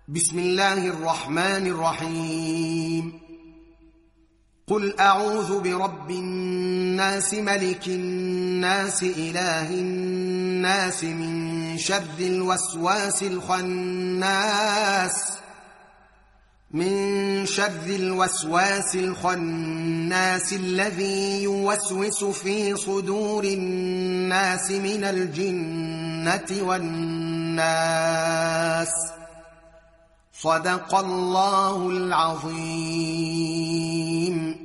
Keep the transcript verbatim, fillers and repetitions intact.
بسم الله الرحمن الرحيم قل أعوذ برب الناس ملك الناس إله الناس من شر الوسواس الخناس من شر الوسواس الخناس الذي يوسوس في صدور الناس من الجنة والناس. صدق الله العظيم.